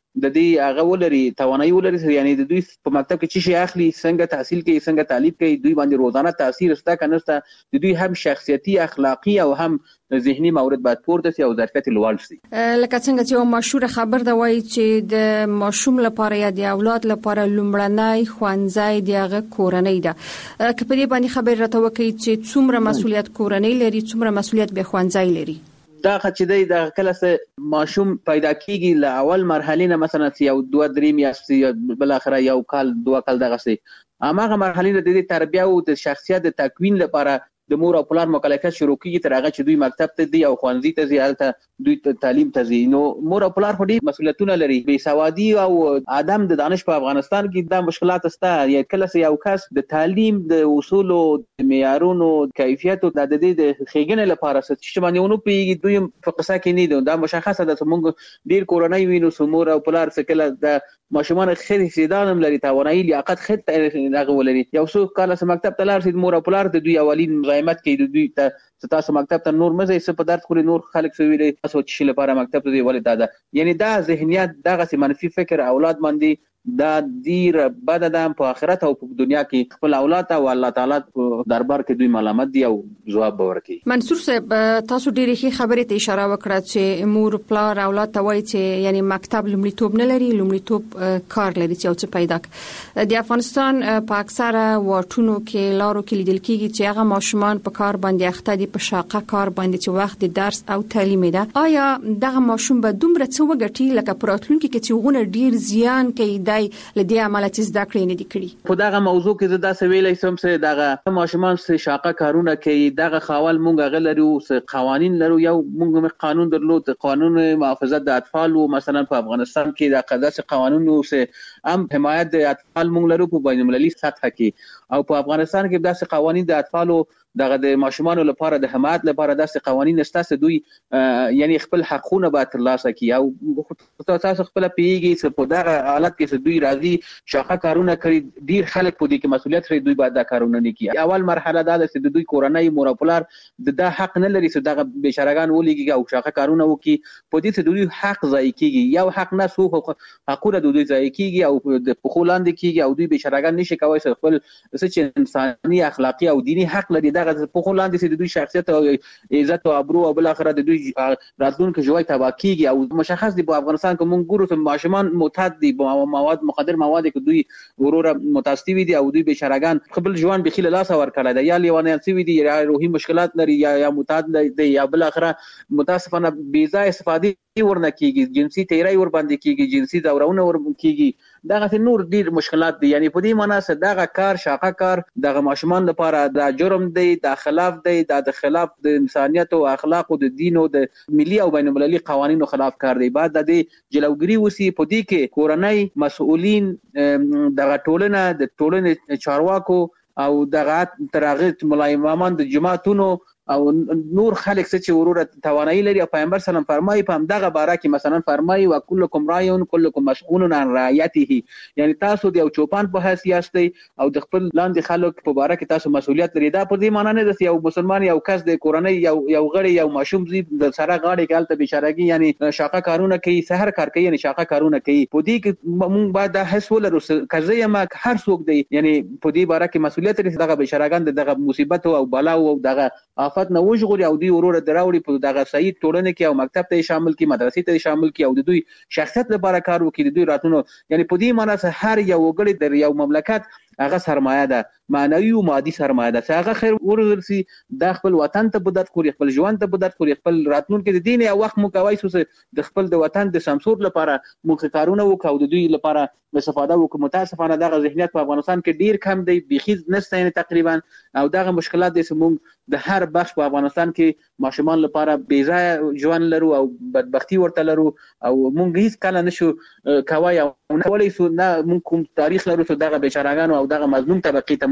د دې هغه ولري توانایي ولري، یعنی د دوی په مکتب کې چې شي اخلي، څنګه تحصیل کوي، څنګه تعلیم کوي، دوی باندې روزانه تاثیر شته کنه شته، د دوی هم شخصیتي اخلاقی او هم ذهني مورد باید پورته شي او ظرفیت لوړ شي. لکه څنګه چې یو مشهور خبر دا وایي چې د ماشوم لپاره یا د اولاد لپاره لومړنی ښوونځی د هغه کورنۍ ده. که په دې باندې خبر راته وکړي چې څومره مسؤلیت کورنۍ لري، څومره مسؤلیت به ښوونځی لري؟ دا چې دی د کله سه ماشوم پیدا کیږي له اول مرحله نه، مثلا یو دوه درې میاشتې بل اخره یو کال دوه کال دغه سي اماغه مرحله د تربیه او د شخصیت د تکوین لپاره د مور او پلار مکلفیت شروع کیږي تر هغه چې دوی مکتب ته دی او ښوونځي ته ځي، هلته دوی تعلیم ته ځي. نو مور او پلار خو ډېر مسؤلیتونه لري. بې سوادي او عدم د دانش په افغانستان کې دا مشکلات شته. یا کله یو کس د تعلیم د اصول او د معیارونو کیفیت او د دې د ښېګڼې لپاره چې باندې ونو پیږي، دوی په قصه کې نه دي. دا مشخصه ده چې موږ ډېر کورنۍ وینو چې مور او پلار څه کله د ماشومان خیر استعداد لري، توانایي لیاقت خیر هغه ولري، یو څو کال سم مکتب ته لاړ شي، مور او پلار د دوی اولین مزاحمت کوي، د دوی ته تاسو مکتب ته نور مزه څه په درد خوري، نور خلک څه ویلي تاسو چې لپاره مکتب ته دی ولې دا ده. یعنی دا ذهنیت دغه منفي فکر اولاد باندې دا ډیر بد ده په آخرت او په دنیا کې. خپل اولاد او الله تعالی په دربار کې دوی ملامت دي او جواب ورکړي. منصور صاحب، تاسو ډیره ښه خبره ته اشاره وکړه چې مور پلار اولاد ته وایي چې یعنی مکتب لومړیتوب نه لري، لومړیتوب کار لري چې او څه پیدا کړي. د افغانستان په اکثره واټونو کې لارو کې لیدل کېږي چې هغه ماشومان په کار باندې اخته دي، په شاقه کار باندې چې وخت د درس او تعلیم ده. آیا دغه ماشوم به دومره څه وګټي لکه پراتلونکو کې چې غونه ډیر زیان کوي دای لدی عمل چې زده کړې نه دي کړی؟ په دغه موضوع کې زه دا سویلای سم چې دغه ماشومان چې شاقه کارونه کوي، دغه خاول مونږ غلرو چې قوانین لرو. یو مونږ قانون درلود، قانون محافظت د اطفال، او مثلا په افغانستان کې د قدس قانون چې هم حمایت د اطفال مونږ لرو په بین المللي سطح کې، او په افغانستان کې داسې قوانین د اطفالو دغه د ماشومان لپاره د حمایت لپاره داسې قوانین شته چې دوی یعنی خپل حقونه به ترلاسه کړي. او تاسو خپل پیږي چې په دغه حالت کې دوی راځي شاخه کارونه کوي، ډیر خلک په دې کې مسؤلیت لري، دوی باید دا کارونه نه کوي. اول مرحله دا ده چې دوی کورنۍ مور او پلار د حق نه لري چې دغه بشرګان ولېږي او شاخه کارونه وکړي. په دې چې دوی حق ضایع کیږي، یو حق نه سو حقونه دوی ضایع کیږي او د پخولاندې کیږي، او دوی بشرګان نشي کوي چې خپل چې انساني اخلاقی او دینی حق لري دغه په خلاندې چې د دوی شخصیت او عزت او ابرو او بل اخره د دوی راتلونکي ژوند تباہ کیږي. او مشخص دی په افغانستان کې مونږ ګورو چې ماشومان معتاد دي په مواد مخدر مواد کې دوی وروره متاسفي دي او دوی بشرګان خپل ژوند به خلل لاس ور کړل یا لیوانیان سوي دي یا روحي مشکلات لري یا یا معتاد دي یا بل اخره متاسفانه بې ځای استفادې ورنه کیږي، جنسي تیری ور باندې کیږي، جنسي دورونه ور کیږي، دغه نور ډیر مشکلات دي. یعنی په دې معنی چې دغه کار شاقه کار دغه ماشومان لپاره د جرم دی، د خلاف دی، د خلاف د انسانیت او اخلاق او د دین او د ملي او بین المللي قوانینو خلاف کار دی. بعد د جلوګری وسی په دې کې کورنۍ مسؤلین دغه ټولنه د ټولنې چارواکو او دغه ترغه ملای امامان د جماعتونو او نور خلک چې وروره توانایي لري. پیغمبر سلام فرمایي په همدغه باره کې مثلا فرمایي وکلکم راعون کلکم مسئول عن رعیته، یعنی تاسو د یو چوپان په حیثیت دی او د خپل لاندې خلک په باره کې تاسو مسؤلیت لري. دا په دې معنی نه ده یو مسلمان یو کس د کورنۍ یو یو غړی یو ماشوم زی د سره غاړي کې الته بشارګي یعنی شاقه کارونه کوي، سحر کار کوي، یعنی شاقه کارونه کوي. په دې کې موږ باید د حس ولرو کزه ما هر څوک دی، یعنی په دې باره کې مسؤلیت لري. دغه بشارګان دغه مصیبت او بلا او دغه آفت نه وژغوري او دوی وروره دراوړي په دغه صحیح ټولنه کې او مکتب ته شامل کی، مدرسې ته شامل کی او د دوی شخصیت لپاره کار وکړي، د دوی راتلونو. یعنی په دې معنی چې هر یو وګړي د یو مملکت هغه سرمایه ده، معنوي او مادي سرمایه ده. هغه خیر ورسي د خپل وطن ته بدت خوري، خپل ژوند ته بدت خوري، خپل راتلونکو د دین او وخت مو کوي چې د خپل د وطن د سمسور لپاره مخ کارونه وکاو د دوی لپاره استفاده وکړو. متاسفانه دغه ذهنیت په افغانستان کې ډیر کم دی، بيخیز نشته یعنی تقریبا. او دغه مشکلات د سمون د هر بخش په افغانستان کې ماشومان لپاره بې ځای ژوند لرو او بدبختی ورته لرو او مونږ هیڅ کله نشو کوي او نه ولې سو نه مونږ کوم تاریخ لرو چې دغه بیچارهګانو او دغه مظلوم طبقه ته مونږ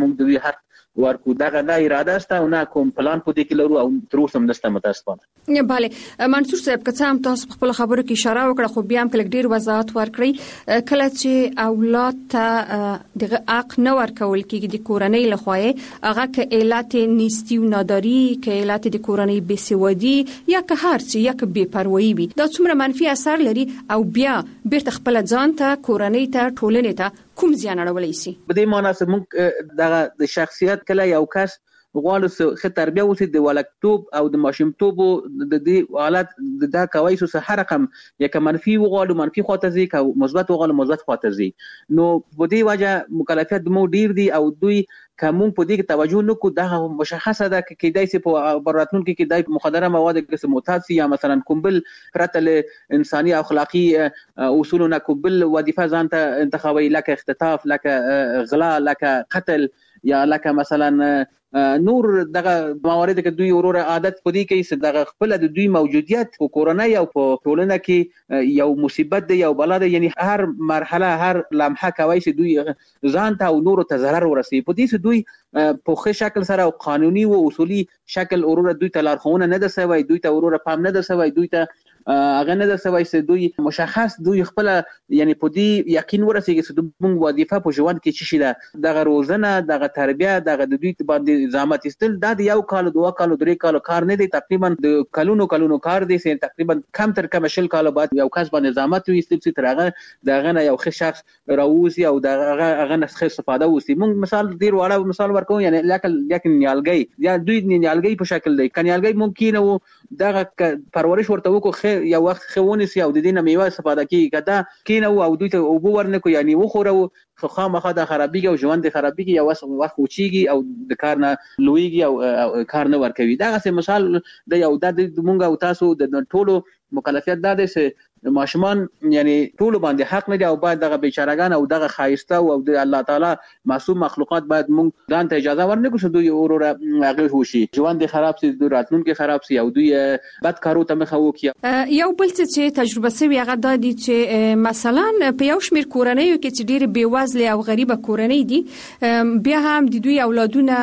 موږ د دوی حق ورکو. دغه نه اراده است او نه کوم پلان په دې کې لرو او تر اوسه هم نشته متاسفانه. bale منصور صاحب که څه هم تاسو په خپل خبرو کې اشاره وکړه خو بیا هم کله ډیر وضاحت ورکړئ کله چې اولاد ته دغه حق نه ورکول کېږي د کورنۍ لخوا هغه کې علت نیستی او ناداری کې علت د کورنۍ بېسوادي یا که هر څه یا که بې پروايي وي دا څومره منفي اثر لري او بیا بیرته خپل ځان ته کورنۍ ته ټولنې ته کوم زیان اړولی شي. په دې معنی چې موږ دغه د شخصیت کله یو کس غواړو چې ښه تربیه وشي د ولکتوب او د ماشومتوب د دې حالت د دا کوي چې هر رقم یا که منفي وغواړو منفي خواته ځي که مثبت وغواړو مثبت خواته ځي. نو په دې وجه مکلفیت مو ډیر دي او دوی کوم په دې کې توجه نکو دغه مشخصه ده کې دای سي په براتون کې کې دای مخدره مواد کې متعدد یا مثلا کومبل پرته له انساني او اخلاقی اصولنا کومبل وظیفه ځان ته انتخابي لکه اختطاف لکه غلا لکه قتل یا لکه مثلا نور دغه موارد کې دوی ورور عادت پدې کوي چې دغه خپل د دوی موجودیت په کورنۍ او په ټولنه کې یو مصیبت دی یو بلا دی یعنی هر مرحله هر لمحه کوي چې دوی ځان ته او نور ته ضرر ورسي په دې چې دوی په ښه شکل سره او قانوني او اصولي شکل ورور دوی ته لارښوونه نه ده سوی دوی ته ورور پام نه ده سوی دوی ته هغه نه ده سوی چې دوی مشخص دوی خپل یعنی په دې یقین ورسیږي چې موږ وظیفه په ژوند کې چی شي ده دغه روزنه دغه تربیه دغه د دوی باندې زحمت استل دا د یو کال دوه کال درې کال کار نه دی تقریبا د کلونو کلونو کار دی چې تقریبا کم تر کم شل کال بعد یو کس باندې زحمت وي استل چې ترغه دغه نه یو ښه شخص راوځي او دغه هغه نه ښه استفاده وسی موږ مثال ډیر وړه مثال ورکو یعنی لکه لکه نیالګي یا دوی نیالګي په شکل دی کنيالګي ممکن وو دغه پرورش ورته وکړو یو وخت خونه سي او د دې نه میوه استفاده کوي کدا کینه او دوی ته او ورنکو یعنی وخوره خو خامخا د خرابېږي او ژوند د خرابېږي یو وخت وچیږي او د کار نه لویږي او کار نه ورکوي دغه څه مثال د یو د مونږ او تاسو د ټولو مکلفیت دا دی چې ماشومان یعنی ټول باندې حق نه دی او باید دغه بیچارهګان او دغه خایسته او د الله تعالی معصوم مخلوقات باید مونږ ځان ته اجازه ورنکړو چې دوی اورور هغه وشي ژوند خراب سي دوی راتلونکي خراب سي او دوی بد کارو ته مخه وکړي. یو بل څه تجربه سوي هغه د دې چې مثلا په یو شمیر کورنۍ کې چې ډېر بیوازله او غریبه کورنۍ دي بیا هم د دوی اولادونه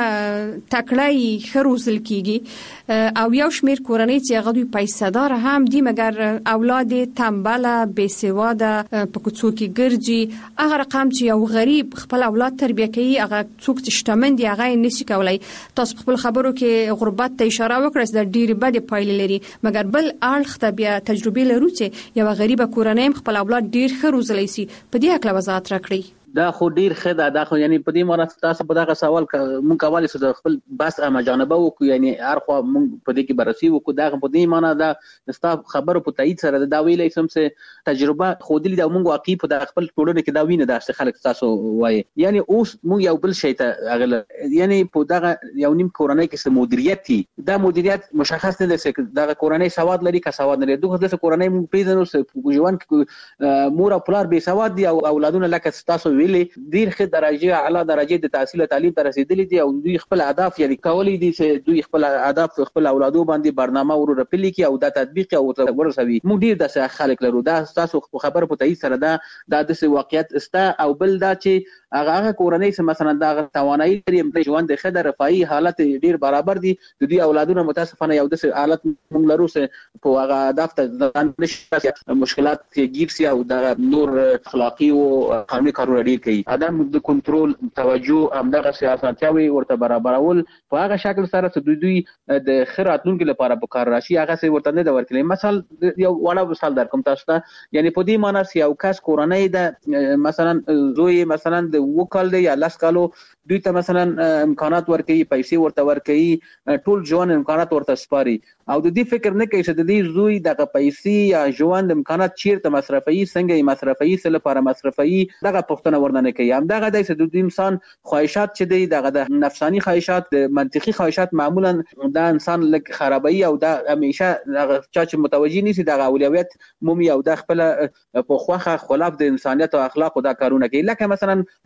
تکړه خروزل کیږي او یو شمیر کورنۍ چې هغه دوی پیسې دار هم دي مګر اولاد تنبله بېسواده په کوڅو کې ګرځي هغه رقم چې یو غریب خپل اولاد تربیه کوي هغه څوک چې شتمن دي هغه نشي کولای. تاسو خپل خبرو کې غربت ته اشاره وکړه چې د ډېر بد پایلې لري مګر بل اړخ ته بیا تجربه لرو چې یو غریب کورنۍ خپل اولاد ډېر خروزلای شي په دې اړه وضاحت راکړئ. دا خو ډیر ښه ده دا خو یعنی په دې معنی تاسو په دغه سوال مونږ کولای شو خپل بس امه جانبه وکړو یعنی هر خو مونږ په دې کې بررسي وکړو دا په دې معنی دا ستاسو خبرو په تایید سره دا ویلې سم چې تجربه خو دې دا مونږ واقعي په د خپل ټولنه کې دا وینه دا چې خلک تاسو وایي یعنی اوس مونږ یو بل شی ته اغل یعنی په دغه یو نیم کورنۍ کې مدیریت دي دا مدیریت مشخص نه دی چې دغه کورنۍ سواد لري که سواد نه لري دغه د کورنۍ مونږ پیژنو چې ژوند کې مور او پلار به سواد دي او اولادونه لکه تاسو ویلې ډیر درجه اعلی درجه د تحصیل او تعلیم ته رسیدلي دي او دوی خپل اهداف یعنی کولی دي چې دوی خپل اهداف خپل اولادو باندې برنامه ورو رپلی کی او دا تطبیق او ورسوي موږ ډیر د خلک لرو دا تاسو خبر په تایید سره دا د واقعیت استا او بل دا چې هغه کورنۍ چې مثلا دا توانایي لري ژوند د خدای رفاهي حالت ډیر برابر دي د دوی اولادونو متاسفانه یو د حالت موږ لرو چې په هغه اهداف ته ځان نشي مشکلات کې گیر سي او د نور اخلاقی او قانوني کارونه ډیر کوي عدم د کنټرول توجه همدغه سیاستیاوي ورته برابرول په هغه شکل سره چې دوی دوی د خیراتونکو لپاره په کار راشي هغه څه ورته نه دا ورکړي مثال یو وړه مثال در کوم تاسو ته یعنی په دې معنی چې یو کس کورنۍ د مثلا زوی مثلا د وکال دی یا لاس کالو دوی ته مثلا امکانات ورکړي پیسې ورته ورکړي ټول ژوند امکانات ورته سپاري او د دې فکر نه کوي چې د دې زوی دغه پیسې یا ژوند امکانات چیرته مصرفي څنګه یې مصرفي څه لپاره مصرفي دغه پښتنه ورننه کوي هم دغه د د انسان خواهشات چې دی دغه د نفسانی خواهشات د منطقي خواهشات معمولا د انسان لک خرابوي او د همیشه دغه چا چې متوجي نشي دغه اولویت مومي او د خپل په خوخه خلاف د انسانیت او اخلاق او د کارونه کوي لکه مثلا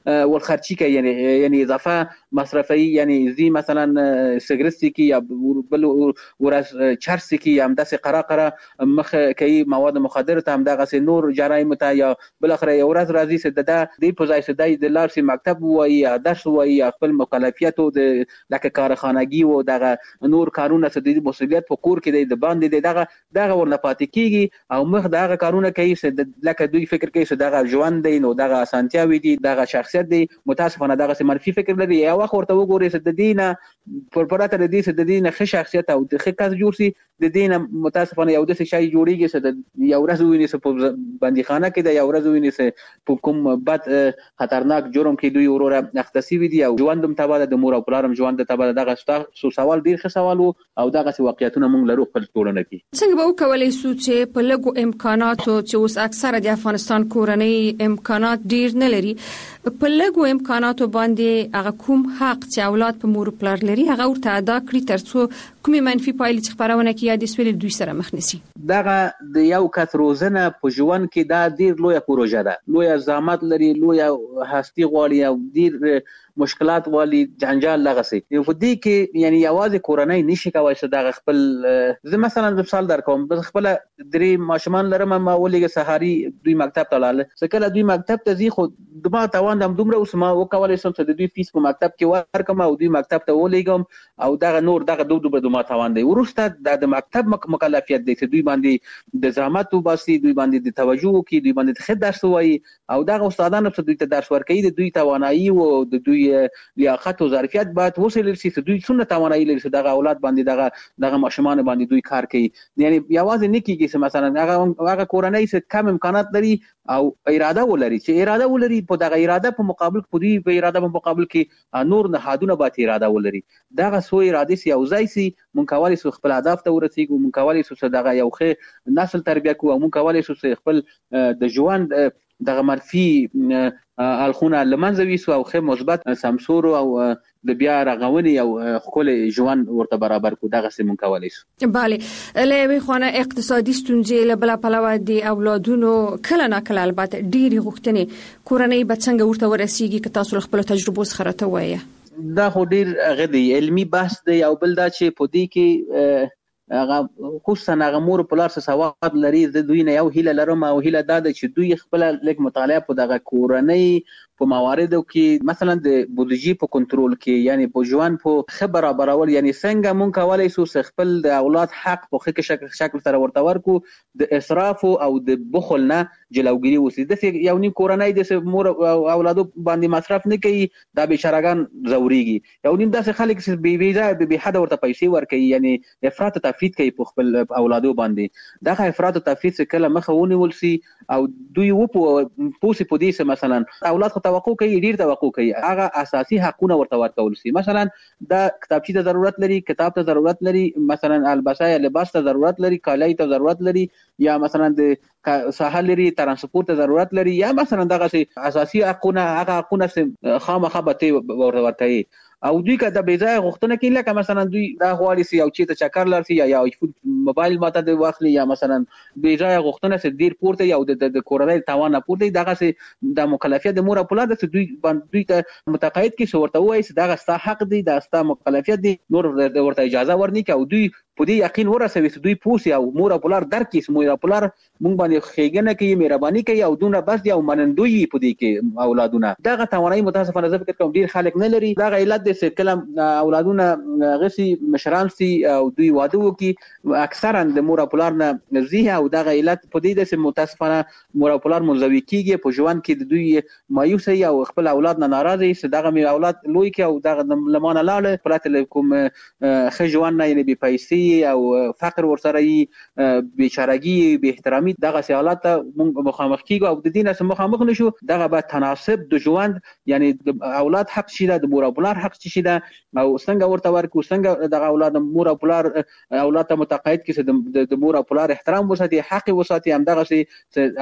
والخرچی کوي یعنی یعنی اضافه مصرفي یعنی زی مثلا سګرټ کی یا بل ورس چرس کی هم داسې قرا قرا مخ کوي مواد مخدر ته هم دغه نور جرایم ته یا بل اخر یو ورځ راځي چې د دې په ځای چې د لارسي مکتب وایي یا درس وایي یا خپل مکلفیت او د لکه کارخانګي او دغه نور کارونه چې د مسؤلیت په کور کې د باندې دغه دغه ورنه پاتې کیږي او مخ دغه کارونه کوي چې لکه دوی فکر کوي چې دغه ژوند دی نو دغه اسانتیاوي دي دغه شخصیت دی متاسفانه دغه منفي فکر لري یا وخت ورته وګوري چې د دینه پر پراته د دې چې د دینه ښه شخصیت او د ښه کس جوړ شي د دینه متاسفانه یو د شي جوړیږي چې د یو ورځ ویني چې په بندیخانه کې د یو ورځ ویني چې په کوم بد خطرناک جرم کې دوی وروره اختصاصي دي او ژوندم تباله د مور او پلارم ژوند تباله دغه سو سوال ډیر ښه سوال او دغه واقعیتونه موږ لرو خپل ټولنه کې څنګه به وکولای شو چې په لګو امکاناتو چې اوس اکثره د افغانستان کورنۍ امکانات ډیر نه لري په لګو امکاناتو باندې هغه کوم حق چې اولاد په مور پلار لري هغه ورته ادا کړی ترڅو کومې منفي پایلې چې خبرونه کوي د سویل دوی سره مخ نشي دغه د یو کس روزنه په ژوند کې دا ډیر لویه پروژه ده لویه زحمت لري لویه هستی غواړي او ډیر مشکلات والی جنجال لغسي یو فدی کې یعنی یوازې کورنۍ نشي کوي چې دا خپل زه مثلا مثال درکوم بس خپل درې ماشومان لرم ما ولګه سهاري دوی مکتب ته لاله سکه دوی مکتب ته ځي خو دما توان دم دومره اوس ما وکولای شم چې دوی فیس په مکتب کې ورکم او دوی مکتب ته ولېګم او دا نور دغه دوه دوه دما توان دی ورسته د مکتب مکلفیت دی چې دوی باندې د زحمت وباسي دوی باندې د توجه کوي دوی باندې د درس وایي او دغه استادانو چې دوی ته درس ورکوي د دوی توانایي او د دوی لیاقت او ظرفیت باید وسیل شي چې دوی څونه توانایي لري چې دغه اولاد باندې دغه دغه ماشومان باندې دوی کار کوي یعنی یوازې نه کیږي چې مثلا هغه هغه کورنۍ چې کم امکانات لري او اراده ولري چې اراده ولري په دغه اراده په مقابل کې دوی په اراده په مقابل کې نور نهادونه باید اراده ولري دغه سو اراده سي او ځای سي مونږ کولای شو خپل اهداف ته ورسېږو مونږ کولای شو دغه یو ښه نسل تربیه کوو مونږ کولای شو خپل د ژوند دغه منفي الخونه لمنځوي سو او خې مثبت سمسور او د بیا رغونې او خپل ژوند ورته برابر کو دغه سیمون کولای شو bale له خونه اقتصادي ستونزې له بل پلوه دي اولادونو کله نه کله البته ډېری غوښتنې کورنۍ بچنګ ورته ورسیږي که تاسو خپل تجربه سره ته وایي دا خو ډېر غدي علمي بحث دی او بل دا چې په دې کې هغه خصوصا هغه مور په لار څه سواد لري د دوی نه یو هیله لرم او هیله دا ده چې دوی خپل لیک مطالعه په دغه کورنۍ په مواردو کې مثلا د بودیجې په کنټرول کې یعنی په ژوند په خبر برابرول یعنی څنګه مونږ کولای شو خپل د اولاد حق په ښه شکل شکل سره ورته ورکو د اسراف او د بخل نه جلوګیری وسی د یو نیم کورنۍ د مور اولادو باندې مصرف نه کوي دا بشرګان زوريږي یو نیم داسې خلک چې بي ویزا به حد ورته پیسې ورکوي یعنی افراط تفرید کوي په خپل اولادو باندې دا افراط تفرید کله مخه ونیول سي او دوی و په پوسې په دې مثلا اولاد توقع کوي ډیر توقع کوي هغه اساسي حقونه ورته ورکول شي مثلا دا کتابچې ته ضرورت لري کتاب ته ضرورت لري مثلا البسه یا لباس ته ضرورت لري کالای ته ضرورت لري یا مثلا د ساحل لري ترانسپورت ته ضرورت لري یا مثلا دغه اساسي حقونه هغه حقونه خامخا به ورته ورکوي او دوی که د بیځای غوښتنه کوي لکه مثلا دوی دا غواړي چې یو چیرته چکر لرسي یا یو موبایل ماته د واخلي یا مثلا بیځای غوښتنه چې ډیر پورته یو د کورنۍ توان پورته دغه چې د مکلفیت د مور په لاس دوی دوی ته متقاعد کې ورته وایي چې دغه ستا حق دی دا ستا مکلفیت دی نور ورته اجازه ورني کوي او دوی په دې یقین ورسوي چې دوی پوسی او مور په لار درکې چې مور په لار مونږ باندې خېګنه کوي مهرباني کوي او دونه بس دی او منندوی په دې کې اولادونه دغه توانایي متاسفانه زه فکر کوم ډیر خلک نه لري دغه علت د کلم اولادونه غسي مشران سي او دوی واده وکي اکثرا د مور په لار نه زیه او دغه علت په دې د متاسفانه مور په لار منځوي کیږي په ژوند کې د دوی مایوسه او خپل اولاد نه ناراضي چې دغه می اولاد لوی کې او دغه لمانه لاله پرته کوم ښه ژوند نه یې بي پیسې او فقر ورسره یې بیچارهګي به احترامي دغه سیالات موږ مخامخ کیږو او د دینه سم مخامخ نشو دغه به تناسب د ژوند یعنی د اولاد حق شي د مور او پلار حق شي دا او څنګه ورته ورکو څنګه دغه اولاد مور او پلار اولاد ته متقاعد کړي د مور او پلار احترام وساتي حق وساتي هم دغه سي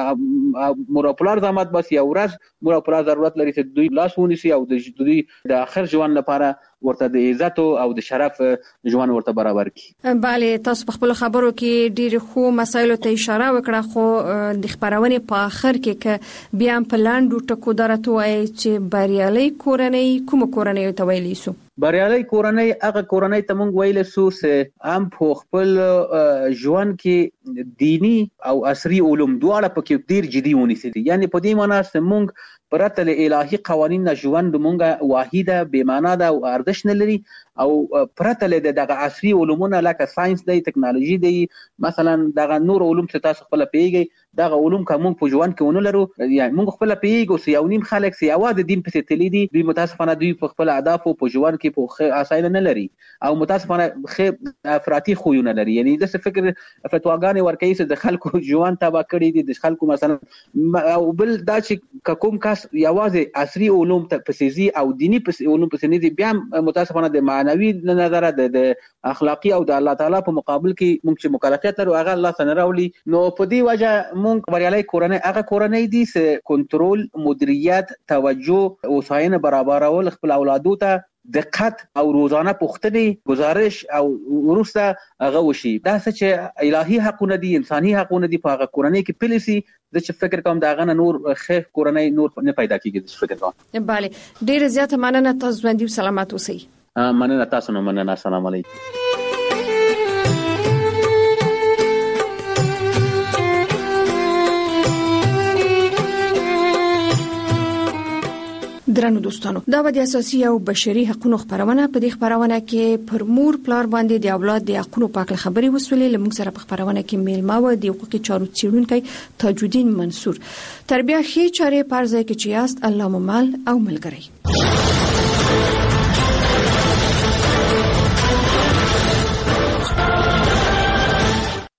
مور او پلار زحمت بس یو ورځ مور او پلار ضرورت لري چې دوی لاس ونیسي او د دوی د اخر ژوند لپاره ورته د عزت او د شرف ژوند ورته برابر کړي. bale تاسو په خپل خبرو کې ډیر خو مسایلو ته اشاره وکړه، خو د خبرونه په اخر کې ک بیا په لاندو ټکو درته وایي چې بریالي کورنۍ کوم کورنۍ ته ویلی سو؟ بریالي کورنۍ هغه کورنۍ ته مونږ ویل سو چې ام په خپل ژوند کې دینی او عصري علوم دواړه پکې ډیر جدي ونیسي. یعنی په دې معنی چې مونږ پرته له الهي قوانینو ژوند مونږه واحده بې معنا ده او ارزښت نه لري، او پرته له دغه عصري علومونه لکه ساينس دی، ټکنالوژي دی، مثلا دغه نور علوم چې تاسو خپل پیږي دغه علوم کوم په ژوند کې ونه لرو. یعنی مونږ خپل پیږو چې یو نیم خلک سي اواز د دین په تللی دي، دوی متاسفانه دوی په خپل اهداف په ژوند کې په اساینه نه لري او متاسفانه خې افراطي خوونه لري. یعنی د څه فکر فتواګانې ورکوي چې د خلکو ژوند تبا کړی دي، د خلکو مثلا او بل دا چې کوم کس یوازې عصري علوم ته پسېزي او دینی پس علوم پسې نه بیا متاسفانه د معنوي نظر د اخلاقی او د الله تعالی په مقابل کې مونږ چې مکلفیت لرو هغه الله تعالی راولي. نو په دې وجه مونږ بریالي کورنۍ هغه کورنۍ دي چې کنټرول، مدیریت، توجه، وساینه برابرول خپل اولادو ته دقت او روزانه پوښتنې، گزارش او ورسته هغه وشي. دا چې الهي حقونه دي، انساني حقونه دي، په هغه کورنۍ کې پلیسي د چې فکر کوم دا غنه نور خیر کورنۍ نور نه پیدا کیږي. د فکر کوم bale ډیر زیاته مننه، تاسو باندې سلامات اوسئ. مننه تاسو نه مننه. السلام علیکم. درنو دوستانو، دا د اساسي او بشري حقوقو خبرونه په دې خبرونه کې پر مور پلار باندې د اولاد د حقوقو په اړه خبري وسولې. لمونږ سره په خبرونه کې میلمه و د حقوقي چارو څیړونکي تاج الدین منصور. تربیه خې چارې پرځای کې چې یاست الله مو مال او ملګری.